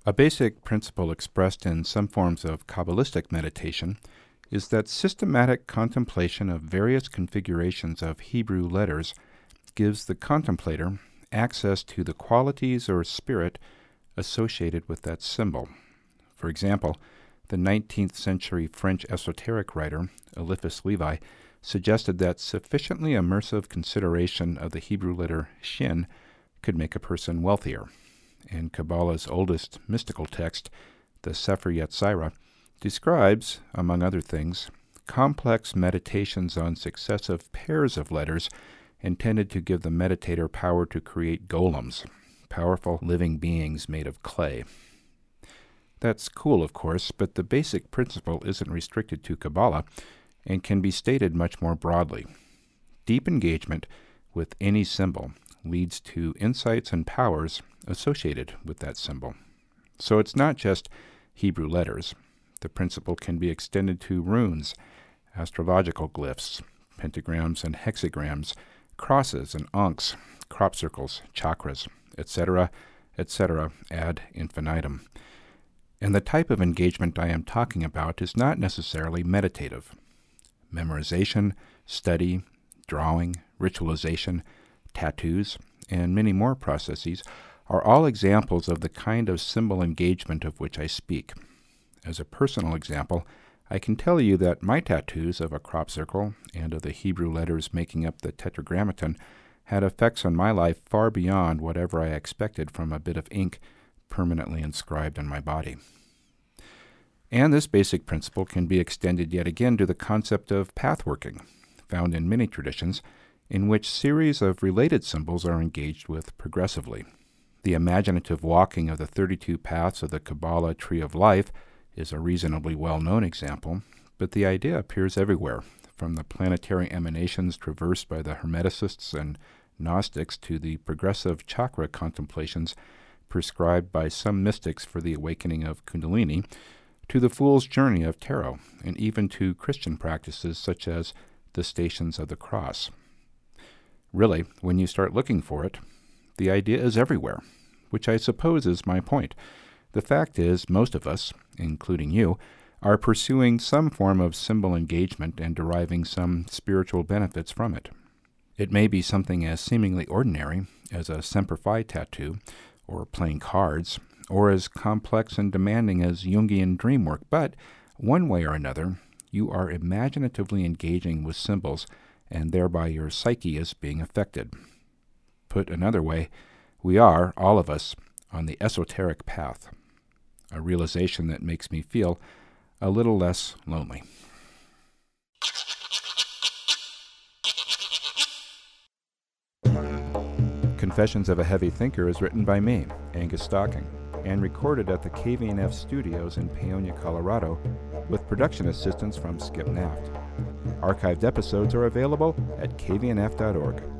A basic principle expressed in some forms of Kabbalistic meditation is that systematic contemplation of various configurations of Hebrew letters gives the contemplator access to the qualities or spirit associated with that symbol. For example, the 19th century French esoteric writer Eliphas Levi suggested that sufficiently immersive consideration of the Hebrew letter Shin could make a person wealthier. And Kabbalah's oldest mystical text, the Sefer Yetzirah, describes, among other things, complex meditations on successive pairs of letters intended to give the meditator power to create golems, powerful living beings made of clay. That's cool, of course, but the basic principle isn't restricted to Kabbalah and can be stated much more broadly. Deep engagement with any symbol leads to insights and powers associated with that symbol. So it's not just Hebrew letters. The principle can be extended to runes, astrological glyphs, pentagrams and hexagrams, crosses and ankhs, crop circles, chakras, etc., ad infinitum. And the type of engagement I am talking about is not necessarily meditative. Memorization, study, drawing, ritualization, tattoos, and many more processes are all examples of the kind of symbol engagement of which I speak. As a personal example, I can tell you that my tattoos of a crop circle and of the Hebrew letters making up the Tetragrammaton had effects on my life far beyond whatever I expected from a bit of ink permanently inscribed on my body. And this basic principle can be extended yet again to the concept of pathworking, found in many traditions, in which series of related symbols are engaged with progressively. The imaginative walking of the 32 paths of the Kabbalah Tree of Life is a reasonably well-known example, but the idea appears everywhere, from the planetary emanations traversed by the Hermeticists and Gnostics to the progressive chakra contemplations prescribed by some mystics for the awakening of Kundalini, to the Fool's Journey of Tarot, and even to Christian practices such as the Stations of the Cross. Really, when you start looking for it, the idea is everywhere, which I suppose is my point. The fact is, most of us, including you, are pursuing some form of symbol engagement and deriving some spiritual benefits from it. It may be something as seemingly ordinary as a Semper Fi tattoo, or playing cards, or as complex and demanding as Jungian dream work, but one way or another, you are imaginatively engaging with symbols, and thereby your psyche is being affected. Put another way, we are, all of us, on the esoteric path, a realization that makes me feel a little less lonely. Confessions of a Heavy Thinker is written by me, Angus Stocking, and recorded at the KVNF studios in Paonia, Colorado, with production assistance from Skip Naft. Archived episodes are available at kvnf.org.